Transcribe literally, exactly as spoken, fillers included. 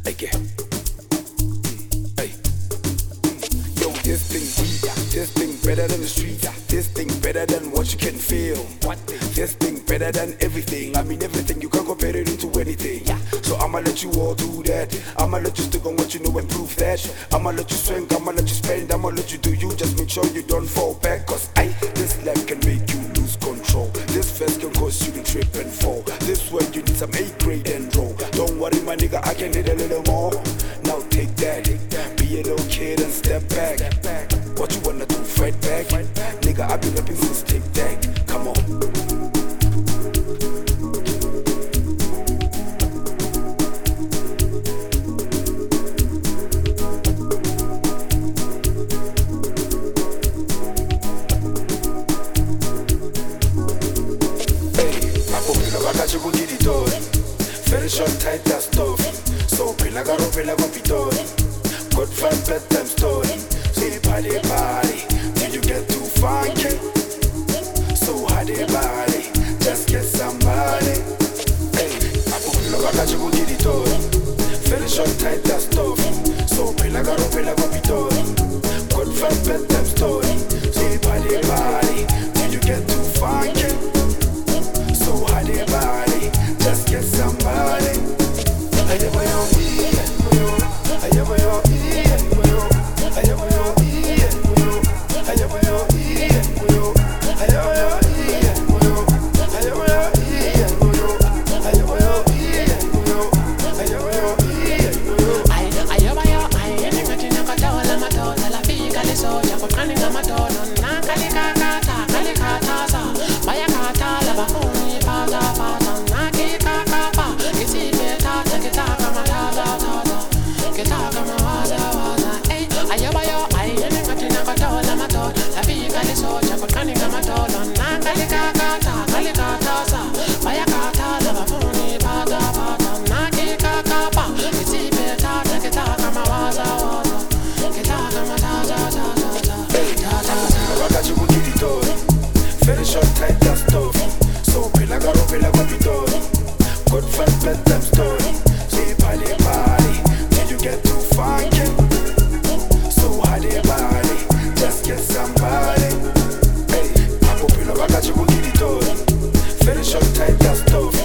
Again. Hey. Yo, this thing deep, this thing better than the street, this thing better than what you can feel. What thing? This thing better than everything. I mean everything, you can't compare it into anything. Yeah. So I'ma let you all do that. I'ma let you stick on what you know and prove that. I'ma let you swing, I'ma let you spend, I'ma let you do you. Just make sure you don't fall back, cause I, this life can make you lose control. This verse can cause you to trip and fall. This one you need some A grade and roll. Don't worry my nigga, I can hit a little more. Now take that, be a little kid and step back. What you wanna do, fight back? Nigga, I been rapping since take that. Come on. Very short, tight, that's tough. So pila garo pila go pitori. Good fun, bedtime story. Say party party till you get too funky. So hardy body, just get somebody. Hey, ako pila bakache go get it all. Very short, tight, that's tough. So pila garo pila go pitori. Good fun, bedtime story. Say party party till you get too funky. So hardy body, just get somebody. I am my own, I am my own, I am my own, I am my own, very short, tight, that's tough. So pila garo pila go pitori. Good fun, bedtime story. Say party party till you get too funky. So hardy body, just get somebody. Hey, ako pila bakache go get it all. Very short, tight, that's tough.